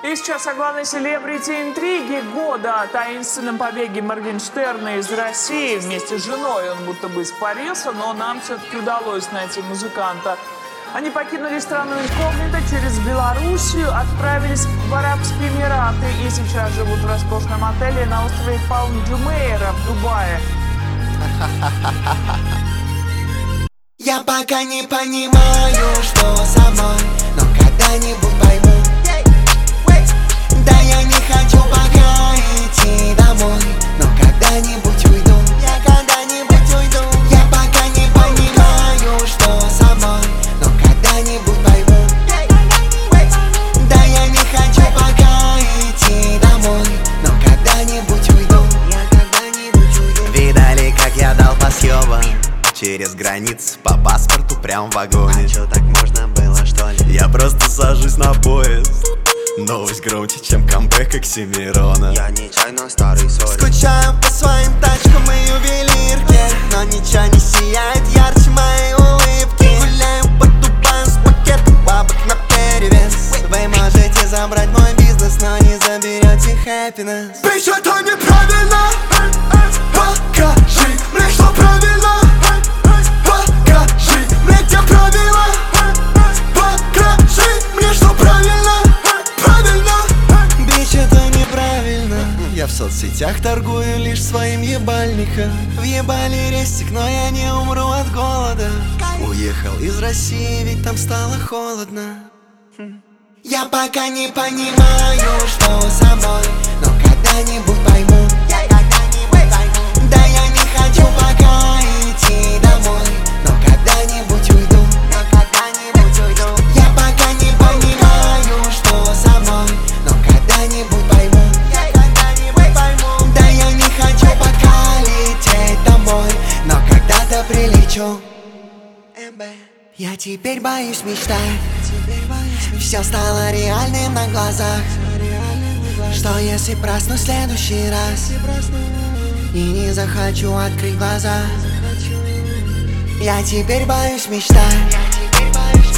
И сейчас о главной селебрити интриги года, о таинственном побеге Моргенштерна из России. Вместе с женой он будто бы испарился, но нам все-таки удалось найти музыканта. Они покинули страну инкогнито, через Белоруссию отправились в Арабские Эмираты и сейчас живут в роскошном отеле на острове Палм-Джумейра в Дубае. Я пока не понимаю, что со мной, но когда-нибудь пойму. Да я не хочу пока идти домой, но когда-нибудь уйду. Я когда-нибудь уйду. Я пока не понимаю, что со мной, но когда-нибудь пойму. Да я не хочу пока идти домой, но когда-нибудь уйду. Я когда-нибудь уйду. Видали, как я дал по съебам через границы по паспорту прям в вагоне. А чё, так можно было, что ли? Я просто сажусь на поезд. Новость громче, чем камбэк Оксимирона. Я нечаянно старый, сори. Скучаю по своим тачкам и ювелирке, но ничего не сияет ярче моей улыбки. Гуляю по Дубаю с пакетом бабок наперевес. Вы можете забрать мой бизнес, но не заберете happiness. Bitch, это неправильно. Покажи мне, что правильно. Покажи мне, где правила. Покажи мне, что правильно. Бич, это неправильно. Я в соцсетях торгую лишь своим ебальником. Въебали рестик, но я не умру от голода. Уехал из России, ведь там стало холодно. Я пока не понимаю, что со мной, но когда-нибудь пойму. Да я не хочу пока идти домой, но когда-нибудь уйду. Я пока не понимаю, что со мной, но когда-нибудь пойму. Да я не хочу пока лететь домой, но когда-то прилечу. Я теперь боюсь мечтать. Все стало реальным на глазах. Что если проснусь в следующий раз и не захочу открыть глаза? Я теперь боюсь мечтать.